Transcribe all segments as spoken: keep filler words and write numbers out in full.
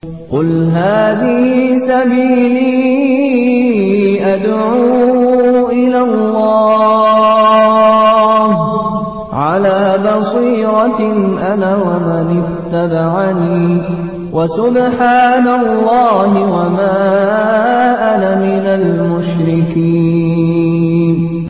قل هذه سبيلي أدعو إلى الله على بصيرة أنا ومن اتبعني وسبحان الله وما أنا من المشركين.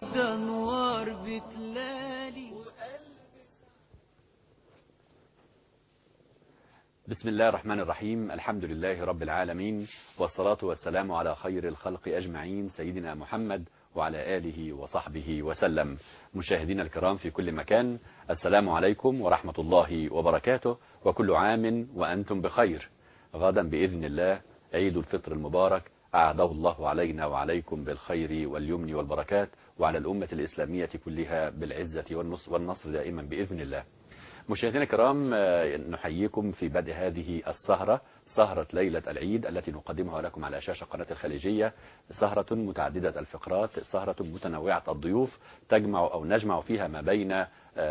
بسم الله الرحمن الرحيم. الحمد لله رب العالمين، والصلاة والسلام على خير الخلق أجمعين سيدنا محمد وعلى آله وصحبه وسلم. مشاهدينا الكرام في كل مكان، السلام عليكم ورحمة الله وبركاته، وكل عام وأنتم بخير. غدا بإذن الله عيد الفطر المبارك، أعاده الله علينا وعليكم بالخير واليمن والبركات، وعلى الأمة الإسلامية كلها بالعزة والنصر دائما بإذن الله. مشاهدينا الكرام، نحييكم في بدء هذه السهرة، سهرة ليلة العيد التي نقدمها لكم على شاشة قناة الخليجية. سهرة متعددة الفقرات، سهرة متنوعة الضيوف، تجمع أو نجمع فيها ما بين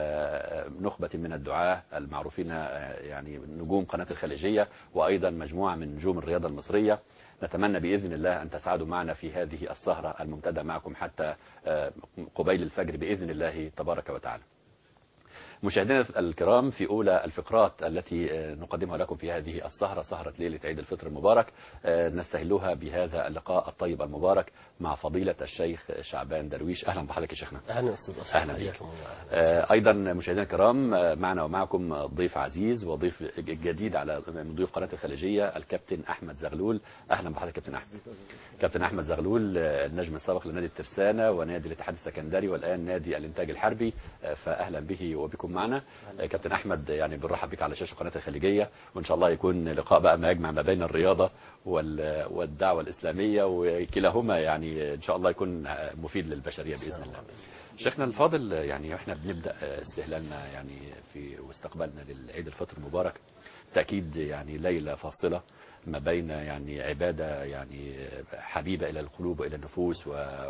نخبة من الدعاة المعروفين، يعني نجوم قناة الخليجية، وأيضا مجموعة من نجوم الرياضة المصرية. نتمنى بإذن الله أن تسعدوا معنا في هذه السهرة الممتدة معكم حتى قبيل الفجر بإذن الله تبارك وتعالى. مشاهدينا الكرام، في أولى الفقرات التي نقدمها لكم في هذه السهرة، سهرة ليلة عيد الفطر المبارك، نستهلها بهذا اللقاء الطيب المبارك مع فضيلة الشيخ شعبان درويش. أهلا بحضرتك يا شيخنا. أهلا أستاذ أسد. أهلا بك. أيضا مشاهدينا الكرام، معنا ومعكم ضيف عزيز وضيف جديد على من ضيوف قناة الخليجية، الكابتن أحمد زغلول. أهلا بحضرتك كابتن أحمد. كابتن أحمد زغلول النجم السابق لنادي الترسانة ونادي الاتحاد السكندري، والآن نادي الإنتاج الحربي، فأهلا به وبكم معنا. كابتن أحمد، يعني بنرحب بك على شاشة قناة الخليجية، وإن شاء الله يكون لقاء بقى ما يجمع ما بين الرياضة والدعوة الإسلامية، وكلاهما يعني إن شاء الله يكون مفيد للبشرية بإذن الله. شيخنا الفاضل، يعني احنا بنبدأ استهلالنا يعني في واستقبالنا للعيد الفطر المبارك، تأكيد يعني ليلة فاصلة ما بين يعني عبادة يعني حبيبة إلى القلوب وإلى النفوس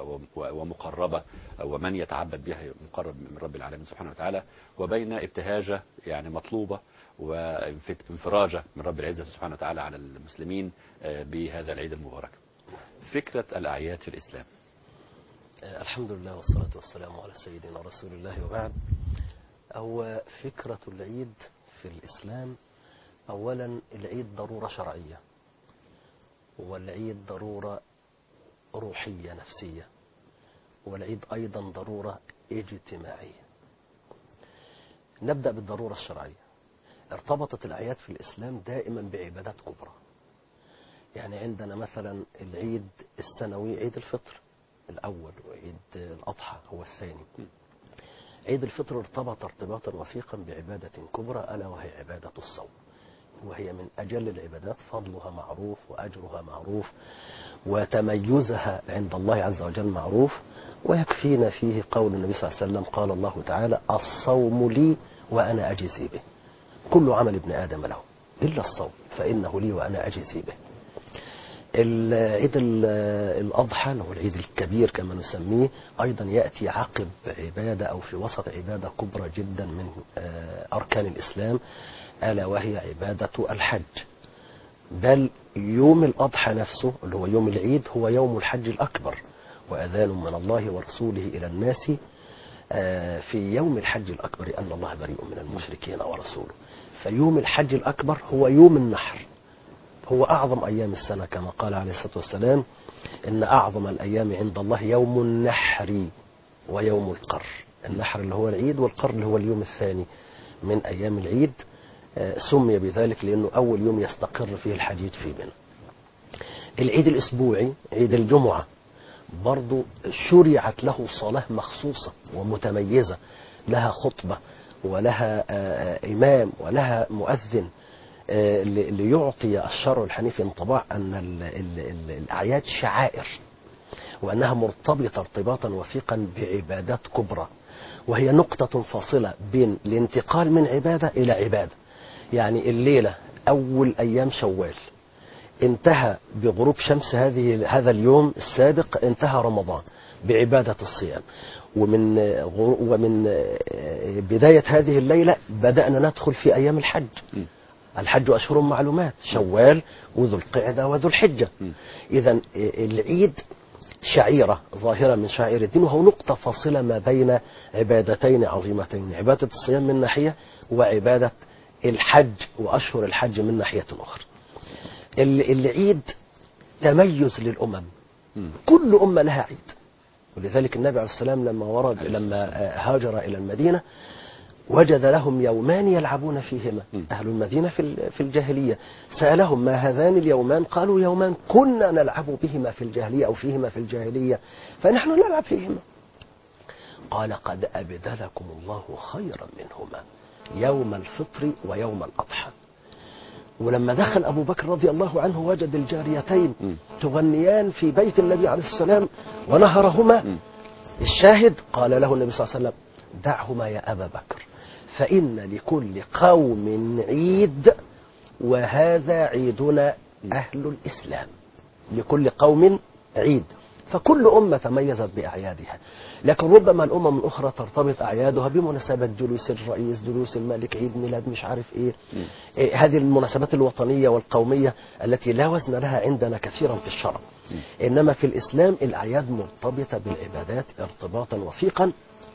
ومقربة، ومن يتعبد بها مقرب من رب العالمين سبحانه وتعالى، وبين ابتهاجة يعني مطلوبة وانفراجة من رب العزة سبحانه وتعالى على المسلمين بهذا العيد المبارك. فكرة الأعياد في الإسلام. الحمد لله والصلاة والسلام على سيدنا رسول الله، وبعد. أو فكرة العيد في الإسلام، أولا العيد ضرورة شرعية، والعيد ضرورة روحية نفسية، والعيد أيضا ضرورة اجتماعية. نبدأ بالضرورة الشرعية. ارتبطت الأعياد في الإسلام دائما بعبادات كبرى. يعني عندنا مثلا العيد السنوي عيد الفطر الأول، وعيد الأضحى هو الثاني. عيد الفطر ارتبط ارتباطا وثيقا بعبادة كبرى، ألا وهي عبادة الصوم، وهي من أجل العبادات، فضلها معروف وأجرها معروف وتميزها عند الله عز وجل معروف. ويكفينا فيه قول النبي صلى الله عليه وسلم، قال الله تعالى: الصوم لي وأنا أجزي به، كل عمل ابن آدم له إلا الصوم فإنه لي وأنا أجزي به. العيد الأضحى اللي هو العيد الكبير كما نسميه، أيضا يأتي عقب عبادة أو في وسط عبادة كبرى جدا من أركان الإسلام، ألا وهي عبادة الحج. بل يوم الأضحى نفسه اللي هو يوم العيد هو يوم الحج الأكبر، وأذان من الله ورسوله إلى الناس في يوم الحج الأكبر أن الله بريء من المشركين ورسوله. فيوم الحج الأكبر هو يوم النحر، هو أعظم أيام السنة، كما قال عليه الصلاة والسلام: إن أعظم الأيام عند الله يوم النحر ويوم القر. النحر اللي هو العيد، والقر اللي هو اليوم الثاني من أيام العيد. سمي بذلك لأنه أول يوم يستقر فيه الحديد في منى. العيد الأسبوعي عيد الجمعة برضو شرعت له صلاة مخصوصة ومتميزة، لها خطبة ولها إمام ولها مؤذن، ليعطي الشرع الحنيف انطباع أن الأعياد شعائر، وأنها مرتبطة ارتباطا وثيقا بعبادات كبرى، وهي نقطة فاصلة بين الانتقال من عبادة إلى عبادة. يعني الليلة أول أيام شوال انتهى بغروب شمس هذه هذا اليوم السابق، انتهى رمضان بعبادة الصيام، ومن ومن بداية هذه الليلة بدأنا ندخل في أيام الحج. الحج أشهر معلومات، شوال وذو القعدة وذو الحجة. إذا العيد شعيرة ظاهرة من شعائر الدين، وهو نقطة فاصلة ما بين عبادتين عظيمتين، عبادة الصيام من ناحية وعبادة الحج وأشهر الحج من ناحية أخرى. العيد تميز للأمم، كل أمة لها عيد، ولذلك النبي عليه السلام لما ورد لما هاجر إلى المدينة وجد لهم يومان يلعبون فيهما. أهل المدينة في في الجاهلية سألهم ما هذان اليومان؟ قالوا يومان كنا نلعب بهما في الجاهلية أو فيهما في الجاهلية فنحن نلعب فيهما. قال قد أبدلكم الله خيرا منهما، يوم الفطر ويوم الأضحى. ولما دخل أبو بكر رضي الله عنه وجد الجاريتين تغنيان في بيت النبي عليه السلام ونهرهما. الشاهد قال له النبي صلى الله عليه وسلم دعهما يا أبا بكر فإن لكل قوم عيد وهذا عيدنا أهل الإسلام. لكل قوم عيد، فكل أمة تميزت بأعيادها، لكن ربما الأمم الأخرى ترتبط أعيادها بمناسبة جلوس الرئيس، جلوس الملك، عيد ميلاد، مش عارف إيه. إيه هذه المناسبات الوطنية والقومية التي لا وزن لها عندنا كثيرا في الشرع. إنما في الإسلام الأعياد مرتبطة بالعبادات ارتباطا وثيقا.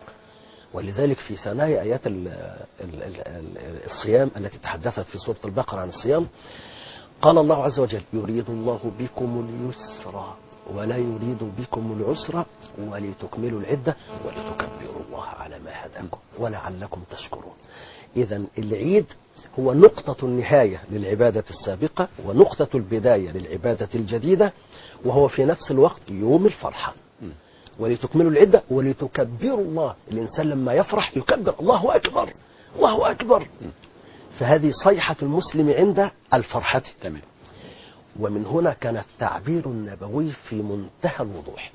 ولذلك في ثنايا آيات ال ال ال الصيام التي تحدثت في سورة البقرة عن الصيام قال الله عز وجل يريد الله بكم اليسر ولا يريد بكم العسر ولتكملوا العدة ولتكبروا الله على ما هداكم ولعلكم تشكرون. إذا العيد هو نقطة النهاية للعبادة السابقة ونقطة البداية للعبادة الجديدة، وهو في نفس الوقت يوم الفرحة. ولتكملوا العدة ولتكبروا الله. الإنسان لما يفرح يكبر الله أكبر الله أكبر. فهذه صيحة المسلم عند الفرحة. تمام. ومن هنا كان التعبير النبوي في منتهى الوضوح: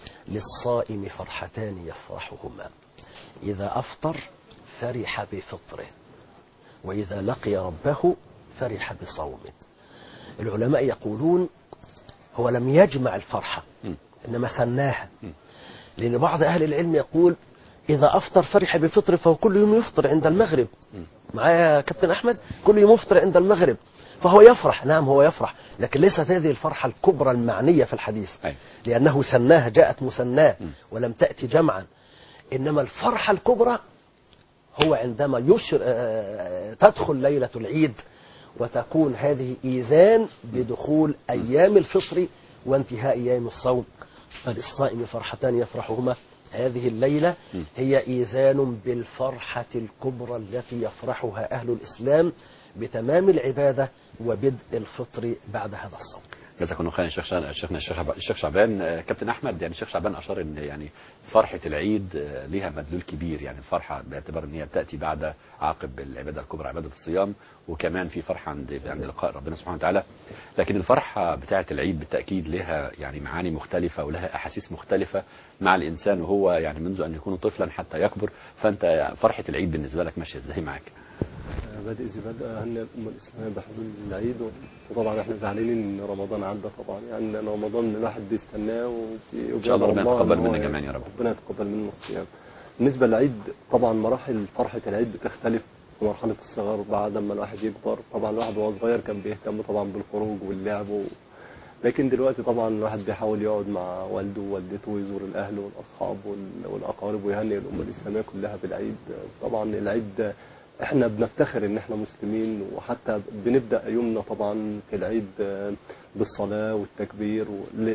للصائم فرحتان يفرحهما، إذا أفطر فرح بفطره، وإذا لقي ربه فرح بصومه. العلماء يقولون هو لم يجمع الفرحة إنما ثناها، لأن بعض أهل العلم يقول إذا أفطر فرح بفطره فهو كل يوم يفطر عند المغرب. معايا كابتن أحمد؟ كل يوم يفطر عند المغرب، فهو يفرح. نعم هو يفرح، لكن ليست هذه الفرحة الكبرى المعنية في الحديث، لأنه سناها جاءت مسناه ولم تأتي جمعا. إنما الفرحة الكبرى هو عندما يشر تدخل ليلة العيد وتكون هذه إيذان بدخول أيام الفطر وانتهاء أيام الصوم. فللصائم فرحتان يفرحهما، هذه الليلة هي إيذان بالفرحة الكبرى التي يفرحها أهل الإسلام بتمام العبادة وبدء الفطر بعد هذا الصوم. جزاك الله خير شيخنا الشيخ شعبان. كابتن احمد، يعني الشيخ شعبان اشار ان يعني فرحه العيد ليها مدلول كبير، يعني الفرحه باعتبار ان هي بتاتي بعد عقب العباده الكبرى عباده الصيام، وكمان في فرحه عند عند لقاء ربنا سبحانه وتعالى. لكن الفرحه بتاعه العيد بالتاكيد لها يعني معاني مختلفه ولها احاسيس مختلفه مع الانسان وهو يعني منذ ان يكون طفلا حتى يكبر. فانت فرحه العيد بالنسبه لك ماشيه ازاي معاك؟ بادئ زبادة أهل الأمة الإسلامية بحلول العيد، وطبعا احنا زعلانين إن رمضان عدى طبعا، يعني رمضان الواحد بيستناه وفي إن شاء الله ربنا يتقبل منا جميعا يا رب. ربنا يتقبل منا الصيام. بالنسبة للعيد طبعا مراحل فرحة العيد بتختلف في مرحلة الصغر بعد ما الواحد يكبر. طبعا الواحد وهو صغير كان بيهتم طبعا بالخروج واللعب و... لكن دلوقتي طبعا الواحد بيحاول يقعد مع والده ووالدته ويزور الأهل والأصحاب والأقارب ويهنئ الأمة الإسلامية كلها بالعيد. طبعا العيد احنا بنفتخر ان احنا مسلمين، وحتى بنبدأ يومنا طبعا في العيد بالصلاة والتكبير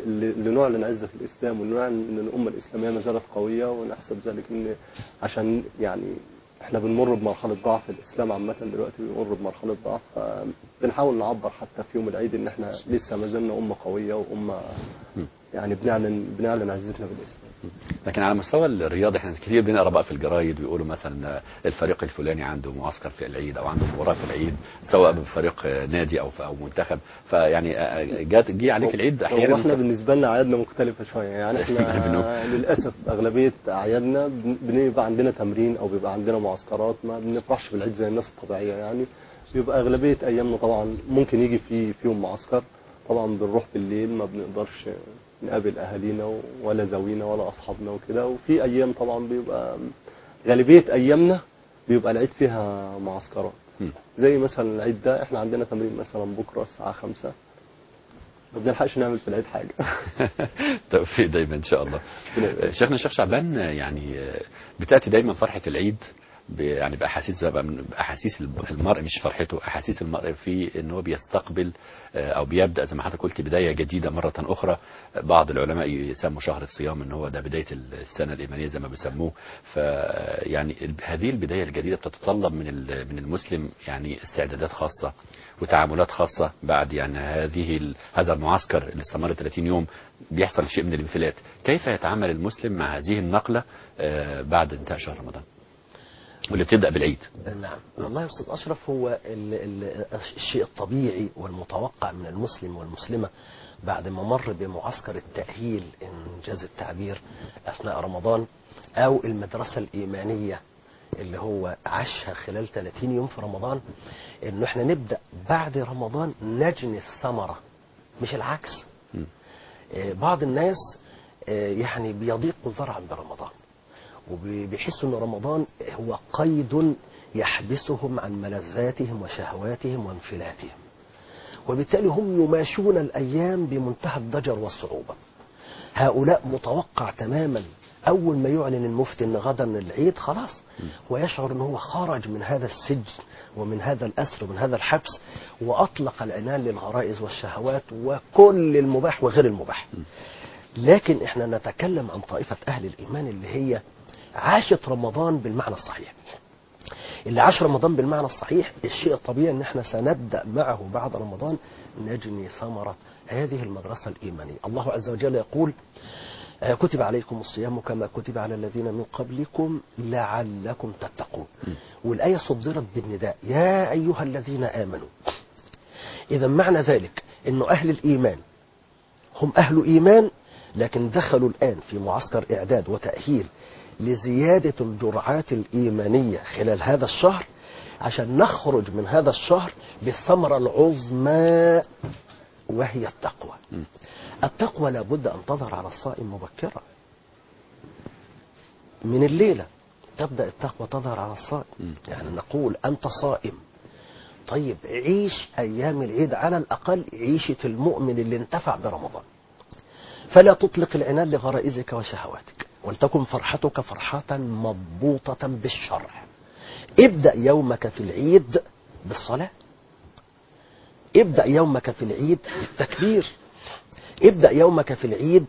لنعلن عزة الإسلام ونعلن ان الأمة الإسلامية ما زالت قوية، ونحسب ذلك ان عشان يعني احنا بنمر بمرحلة ضعف. الإسلام عامة دلوقتي بيمر بمرحلة ضعف، فبنحاول نعبر حتى في يوم العيد ان احنا لسه ما زلنا أمة قوية وأمة يعني بنعلن بنعلن عزتنا بالإسلام. لكن على مستوى الرياضة احنا كتير بنقرا بقى في الجرايد ويقولوا مثلا الفريق الفلاني عنده معسكر في العيد او عنده مباراة في العيد، سواء بفريق نادي او او منتخب. فيعني جات جه عليك العيد احيانا. واحنا بالنسبة لنا اعيادنا مختلفة شوية، يعني احنا للاسف اغلبية اعيادنا بنبقى عندنا تمرين او بيبقى عندنا معسكرات، ما بنفرحش بالعيد زي الناس الطبيعية. يعني بيبقى اغلبية ايامنا طبعا ممكن يجي في فيهم معسكر، طبعا بنروح بالليل ما بنقدرش نقابل اهالينا ولا زوينا ولا اصحابنا وكده. وفي ايام طبعا بيبقى غالبيه ايامنا بيبقى العيد فيها معسكرات، م. زي مثلا العيد ده احنا عندنا تمرين مثلا بكره الساعه خمسة، ما بنلحقش نعمل في العيد حاجه. توفيق دايما ان شاء الله. شيخنا الشيخ شعبان، يعني بتاتي دايما فرحه العيد ب- يعني باحاسيس بقى من باحاسيس المرء، مش فرحته، احاسيس المرء في ان هو بيستقبل آه، او بيبدا زي ما حضرتك قلت بدايه جديده مره اخرى. بعض العلماء يسموا شهر الصيام ان هو ده بدايه السنه الايمانيه زي ما بيسموه. فيعني هذه البدايه الجديده بتتطلب من ال- من المسلم يعني استعدادات خاصه وتعاملات خاصه بعد يعني هذه ال- هذا المعسكر اللي استمر ثلاثين يوم. بيحصل شيء من الانفلات. كيف يتعامل المسلم مع هذه النقله آه، بعد انتهاء شهر رمضان واللي بتبدا بالعيد؟ نعم والله يا أستاذ أشرف، هو ال ال الشيء الطبيعي والمتوقع من المسلم والمسلمة بعد ما مر بمعسكر التأهيل إنجاز التعبير أثناء رمضان، أو المدرسة الإيمانية اللي هو عاشها خلال ثلاثين يوم في رمضان، إنه إحنا نبدأ بعد رمضان نجني الثمرة مش العكس. م. آه، بعض الناس آه، يعني بيضيقوا ذرعا برمضان، وبيحسوا ان رمضان هو قيد يحبسهم عن ملذاتهم وشهواتهم وانفلاتهم، وبالتالي هم يماشون الايام بمنتهى الضجر والصعوبه. هؤلاء متوقع تماما اول ما يعلن المفتي ان غدا العيد خلاص هو يشعر ان هو خرج من هذا السجن ومن هذا الاسر ومن هذا الحبس، واطلق العنان للغرائز والشهوات وكل المباح وغير المباح. لكن احنا نتكلم عن طائفه اهل الايمان اللي هي عاشت رمضان بالمعنى الصحيح. اللي عاش رمضان بالمعنى الصحيح، الشيء الطبيعي ان احنا سنبدأ معه بعد رمضان نجني ثمرة هذه المدرسة الإيمانية. الله عز وجل يقول: آه، كتب عليكم الصيام كما كتب على الذين من قبلكم لعلكم تتقون. والآية صدرت بالنداء: يا أيها الذين آمنوا. إذا معنى ذلك أنه أهل الإيمان هم أهل إيمان، لكن دخلوا الآن في معسكر إعداد وتأهيل لزيادة الجرعات الإيمانية خلال هذا الشهر، عشان نخرج من هذا الشهر بالثمرة العظمى وهي التقوى. التقوى لابد أن تظهر على الصائم مبكرا، من الليلة تبدأ التقوى تظهر على الصائم. يعني نقول أنت صائم، طيب عيش أيام العيد على الأقل عيشة المؤمن اللي انتفع برمضان، فلا تطلق العنان لغرائزك وشهواتك، ولتكن فرحتك فرحة مضبوطة بالشرع. ابدأ يومك في العيد بالصلاة، ابدأ يومك في العيد بالتكبير، ابدأ يومك في العيد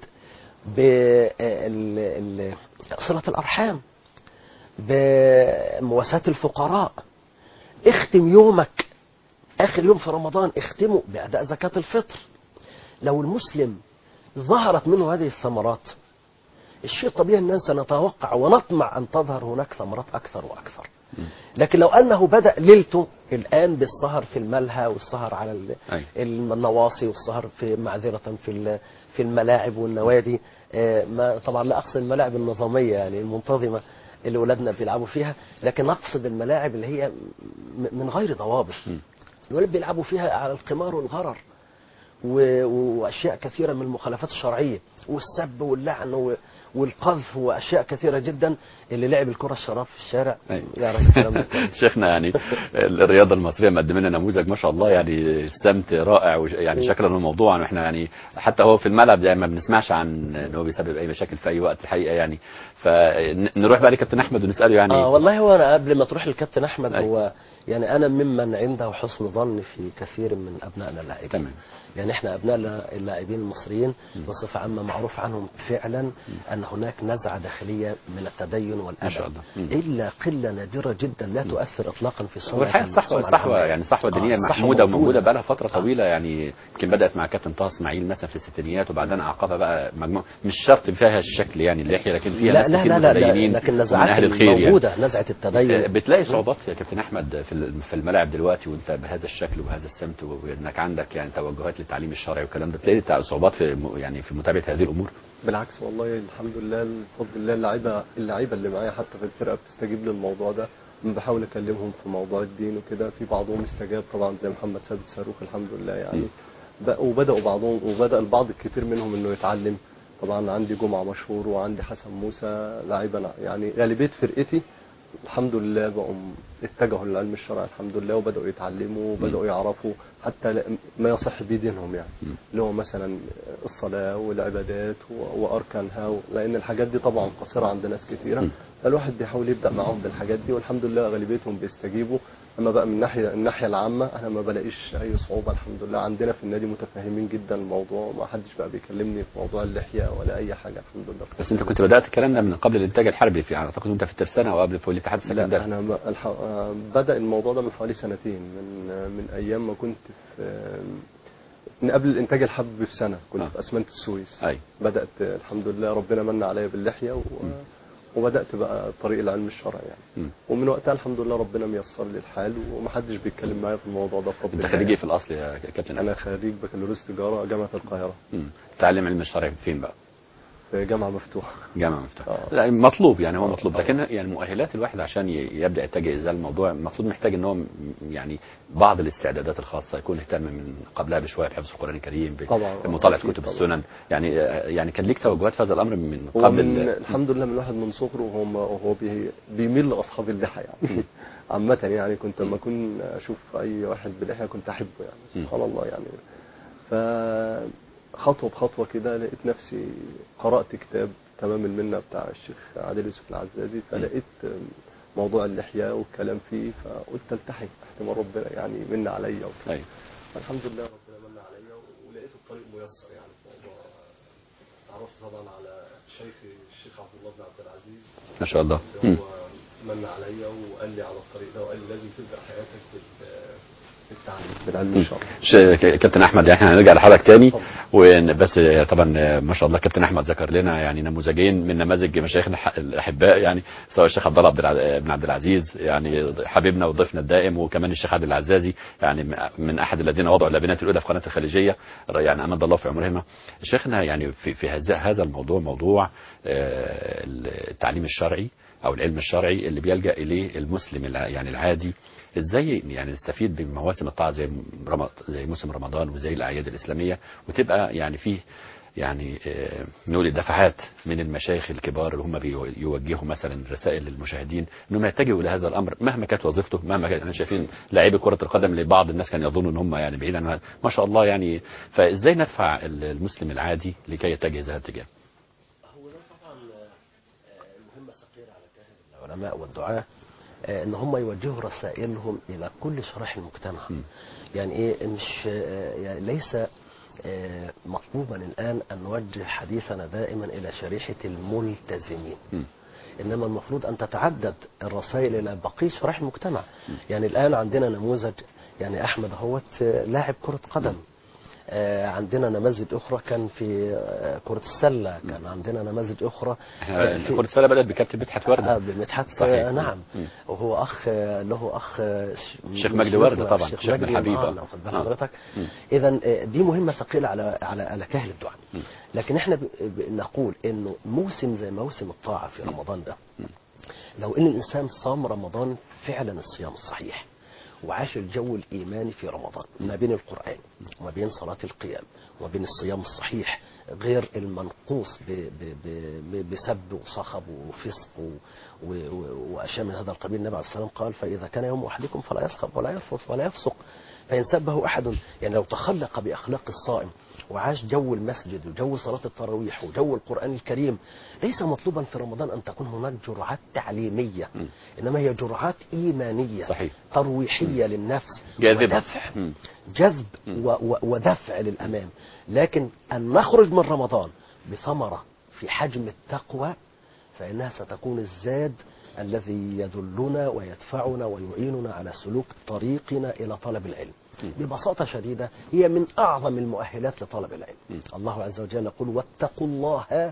بصلة الأرحام، بمواساة الفقراء. اختم يومك آخر يوم في رمضان اختمه بأداء زكاة الفطر. لو المسلم ظهرت منه هذه الثمرات، الشيء طبيعي أننا سنتوقع ونطمع أن تظهر هناك ثمرات أكثر وأكثر. لكن لو أنه بدأ ليلته الآن بالسهر في الملهى والسهر على ال- أي. النواصي والسهر في معذرة في ال- في الملاعب والنوادي، آه، ما طبعا لا أقصد الملاعب النظامية يعني المنتظمة اللي ولادنا بيلعبوا فيها، لكن أقصد الملاعب اللي هي م- من غير ضوابط. الولاد بيلعبوا فيها على القمار والغرر و- وأشياء كثيرة من المخالفات الشرعية، والسب واللعن و- والقذف وأشياء كثيرة جدا. اللي لعب الكرة الشراب في الشارع أيوة. يعرف الكلام ده كويس. شيخنا، يعني الرياضه المصريه مقدمه لنا نموذج ما شاء الله، يعني السمت رائع، وش- يعني شكلا الموضوع احنا يعني حتى هو في الملعب يعني ما بنسمعش عن ان هو بيسبب اي مشاكل في اي وقت الحقيقه يعني. فنروح بقى لكابتن احمد ونساله يعني. اه والله هو انا قبل ما تروح للكابتن احمد، أيوة. هو يعني انا ممن عنده حسن ظن في كثير من ابنائنا اللاعبين. تمام. يعني احنا ابنائنا اللاعبين المصريين بصفه عامه معروف عنهم فعلا ان هناك نزعه داخليه من التدين والادب، ما شاء الله. مم. الا قله نادره جدا لا تؤثر اطلاقا في صنع والحقيقه الصحوه الصحوه يعني صحوه دينيه الصحوة محموده موجودة. وموجوده بقى لها فتره آه. طويله، يعني يمكن بدات مع كابتن طه اسماعيل مثلا في الستينيات، وبعدين اعقبها بقى مجموعه مش شرط فيها الشكل يعني اللحيه، لكن فيها لا ناس لا كتير لا, لا, لا متدينين لكن ومن نزعات اهل الخير يعني. موجوده، نزعه التدين. بتلاقي صعوبات يا كابتن احمد في ال- في الملاعب دلوقتي وانت بهذا الشكل وبهذا السمت، وانك عندك يعني توجهات للتعليم الشرعي والكلام ده، بتلاقي تع- صعوبات في م- يعني في متابعه هذه الامور؟ بالعكس والله الحمد لله بفضل الله اللعيبه اللعيبه اللي معايا حتى في الفرقه بتستجيب للموضوع ده. أنا بحاول اكلمهم في موضوع الدين وكده، في بعضهم استجاب طبعا زي محمد سيد صاروخ الحمد لله يعني. ب- وبداوا بعضهم وبدا البعض الكثير منهم انه يتعلم. طبعا عندي جمعه مشهور وعندي حسن موسى لاعيبه يعني غالبيه فرقتي الحمد لله بقوا اتجهوا للعلم الشرعي الحمد لله، وبدأوا يتعلموا وبدأوا يعرفوا حتى لا- ما يصح به دينهم يعني، اللي هو مثلا الصلاة والعبادات و- وأركانها و- لأن الحاجات دي طبعا قصيرة عند ناس كثيرة، فالواحد بيحاول يبدأ معاهم بالحاجات دي، والحمد لله غالبيتهم بيستجيبوا. أما بقى من الناحية الناحية العامة أنا ما بلاقيش أي صعوبة الحمد لله، عندنا في النادي متفاهمين جدا الموضوع، وما حدش بقى بيكلمني في موضوع اللحية ولا أي حاجة الحمد لله. بس انت كنت بدات الكلام ده من قبل الانتاج الحربي، في اعتقد انت في الترسانه او قبل في الاتحاد لا السكندري. انا ما- الح... آه، بدا الموضوع ده من حوالي سنتين، من آه، من ايام ما كنت في آه، من قبل الانتاج الحربي بسنه كنت آه. في اسمنت السويس. أي. بدات آه، الحمد لله ربنا من عليا باللحيه و... وبدات بقى طريق العلم الشرعي يعني. م. ومن وقتها الحمد لله ربنا ميسر لي الحال، ومحدش بيتكلم معايا في الموضوع ده بفضل انت الله خريج ايه يعني. في الاصل يا كابتن؟ انا خريج بكالوريوس تجاره جامعه القاهره مم. تعلم علم الشرع فين بقى؟ في جامعه مفتوحه. جامعة مفتوحة. آه. لا مطلوب يعني، هو آه، مطلوب، طبعا. لكن يعني مؤهلات الواحد عشان ي- يبدا يتجه الى الموضوع المفروض محتاج ان هو م- يعني بعض الاستعدادات الخاصه، يكون اهتم من قبلها بشويه بحفظ القران الكريم، طبعا. بمطالعه أكيد كتب طبعا. السنن، يعني يعني كان ليك توجهات في هذا الامر من هو قبل من ال- الحمد لله من الواحد من صغره وهو وهو بي بيميل لاصحاب اللحى يعني عامة يعني. كنت لما اكون اشوف اي واحد بلحية كنت احبه يعني، سبحان الله يعني. فخطوة بخطوة كده لقيت نفسي قرأت كتاب تمام المنة بتاع الشيخ عادل يوسف العزازي، فلقيت موضوع اللحية والكلام فيه، فقلت التحي احتمال ربنا يعني من عليا وكده. أيوة. الحمد لله ربنا من عليا ولقيت الطريق ميسر يعني في موضوع. تعرفت طبعا على شيخي الشيخ عبد الله بن عبد العزيز ما شاء الله. اللي هو من عليا وقال لي على الطريق ده، وقال لي لازم تبدا حياتك بال بالتعليم بالعلم الشرعي. ش- كابتن احمد يعني احنا هنرجع لحضرتك تاني، وبس طبعا ما شاء الله كابتن احمد ذكر لنا يعني نموذجين من نماذج مشايخنا الح- الاحباء، يعني سواء الشيخ عبد الله عبد الع- بن عبد العزيز يعني حبيبنا وضيفنا الدائم، وكمان الشيخ عادل العزازي يعني من احد الذين وضعوا اللبنات الاولى في قناه الخليجيه، يعني امد الله في عمرهما. شيخنا يعني في في هذا هذا الموضوع، موضوع آه، التعليم الشرعي او العلم الشرعي اللي بيلجا اليه المسلم الع- يعني العادي، ازاي يعني نستفيد بمواسم الطاعه زي رمضان، زي موسم رمضان وزي الاعياد الاسلاميه، وتبقى يعني فيه يعني آه، نقول دفعات من المشايخ الكبار اللي هم بيوجهوا مثلا رسائل للمشاهدين انهم يتجهوا الى هذا الامر مهما كانت وظيفته، مهما كانت. احنا شايفين لاعبي كره القدم اللي بعض الناس كانوا يظنوا ان هم يعني بعيد عن هذا، ما شاء الله يعني. فازاي ندفع المسلم العادي لكي يتجه هذا الاتجاه؟ هو ده طبعا مهمة ثقيلة على كاهل العلماء والدعاة، آه، ان هم يوجهوا رسائلهم الى كل شرائح المجتمع. م. يعني ايه مش آه، يعني ليس آه، مطلوبا الان ان نوجه حديثنا دائما الى شريحة الملتزمين، م. انما المفروض ان تتعدد الرسائل الى بقية شرائح المجتمع. يعني الان عندنا نموذج، يعني احمد هوت آه، لاعب كرة قدم، آه، عندنا نماذج اخرى كان في آه، كرة السلة، كان عندنا نماذج اخرى آه، احنا في كرة السله بدات بكابتن مدحت ورده. آه بمدحت صحيح. آه نعم. م. وهو اخ آه، له اخ آه، ش- الشيخ من مجدي شيوخنا، وردة طبعا، الشيخ شيخنا مجدي الحبيب. معانا، آه. واخد بال آه. حضرتك. م. اذا آه، دي مهمة ثقيلة على على على كاهل الدعاء. م. لكن احنا ب- ب- نقول انه موسم زي موسم الطاعة في رمضان ده، لو ان الانسان صام رمضان فعلا الصيام الصحيح، وعاش الجو الإيماني في رمضان ما بين القرآن وما بين صلاة القيام وما بين الصيام الصحيح غير المنقوص ب- ب- ب- بسب وصخب وفسق و- و- وأشياء من هذا القبيل. النبي عليه الصلاة والسلام قال: فإذا كان يوم أحدكم فلا يصخب ولا يرفث ولا يفسق. فإن سبه أحد، يعني لو تخلق بأخلاق الصائم وعاش جو المسجد وجو صلاة التراويح وجو القرآن الكريم، ليس مطلوبا في رمضان أن تكون هناك جرعات تعليمية، إنما هي جرعات إيمانية صحيح. ترويحية للنفس، جاذبة. ودفع مم. جذب و- و- ودفع للأمام. لكن أن نخرج من رمضان بثمرة في حجم التقوى، فإنها ستكون الزاد الذي يدلنا ويدفعنا ويعيننا على سلوك طريقنا إلى طلب العلم. ببساطة شديدة هي من أعظم المؤهلات لطلب العلم. الله عز وجل يقول: واتقوا الله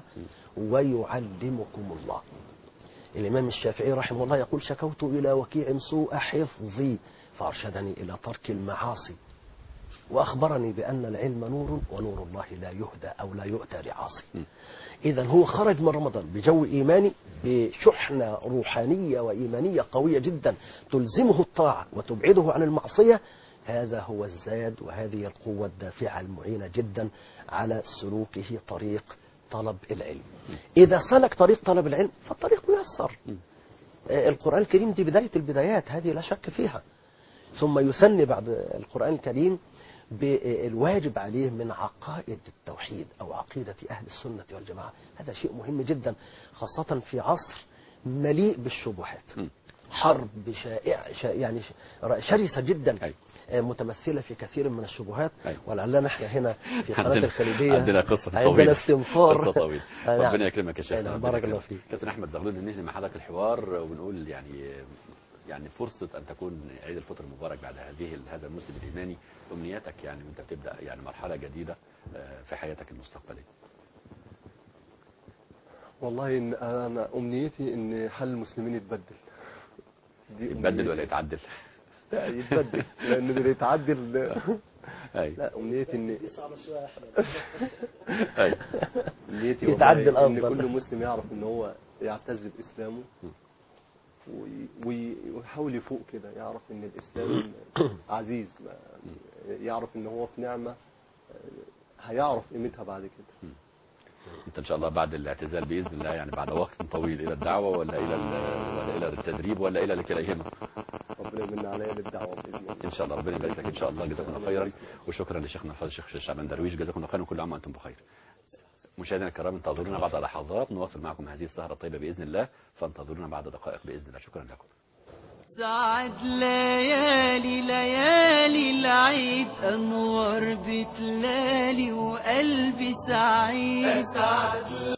ويعلمكم الله. الإمام الشافعي رحمه الله يقول: شكوت إلى وكيع سوء حفظي فأرشدني إلى ترك المعاصي، وأخبرني بأن العلم نور ونور الله لا يهدى أو لا يؤتى لعاصي. إذا هو خرج من رمضان بجو إيماني، بشحنة روحانية وإيمانية قوية جدا تلزمه الطاعة وتبعده عن المعصية. هذا هو الزاد، وهذه القوة الدافعة المعينة جدا على سلوكه طريق طلب العلم. إذا سلك طريق طلب العلم فالطريق ميسر، آه، القرآن الكريم دي بداية البدايات، هذه لا شك فيها. ثم يسن بعد القرآن الكريم بالواجب عليه من عقائد التوحيد أو عقيدة أهل السنة والجماعة. هذا شيء مهم جدا، خاصة في عصر مليء بالشبهات، حرب شائعة شا- يعني شرسة جدا، أيوة. متمثلة في كثير من الشبهات. أيوة. ولعلنا احنا هنا في قناة عندنا- الخليجية عندنا قصة عندنا طويلة. استنفار. قصة طويلة. آه، نعم. ربنا يكرمك يا شيخ. آه، نعم. بارك الله فيك. كابتن أحمد زغلول، ننهي مع حضرتك الحوار ونقول يعني يعني فرصة أن تكون عيد الفطر المبارك بعد هذه هذا الموسم الإيماني، أمنياتك يعني وأنت بتبدأ يعني مرحلة جديدة آه، في حياتك المستقبلية. والله إن أنا أمنيتي إن حل المسلمين يتبدل. دي يتبدل أمنيتي. ولا يتعدل؟ لا يتبدل، لأن اللي يتعدل أي. لا أمنيتي إن أي. أمنيتي يتعدل والله إن أفضل. كل مسلم يعرف إن هو يعتز بإسلامه وي- وي- ويحاول يفوق كده، يعرف إن الإسلام عزيز، ما- يعرف إن هو في نعمة هيعرف قيمتها بعد كده. انت ان شاء الله بعد الاعتزال باذن الله، يعني بعد وقت طويل، الى الدعوه ولا الى ال- ولا الى التدريب ولا الى كليهما؟ ربنا يمن عليا للدعوة بإذن الله. ان شاء الله ربنا يبارك لك ان شاء الله. جزاكم الله خيرا، وشكرا لشيخنا الفاضل الشيخ شعبان درويش. جزاكم الله خيرا، كل عام وانتم بخير. مشاهدينا الكرام، انتظرونا بعد لحظات نواصل معكم هذه السهره الطيبه باذن الله، فانتظرونا بعد دقائق باذن الله. شكرا لكم. سعد ليالي ليالي العيد، أنوار بتلالي وقلبي سعيد.